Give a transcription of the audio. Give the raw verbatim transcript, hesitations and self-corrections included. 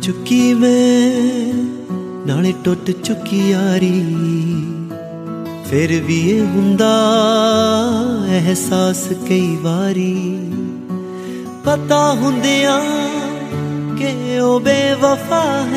चुकी मैं नाले टुट चुकी यारी, फिर भी ये हुंदा एहसास कई वारी। पता हुंदियां कि ओ बेवफा है,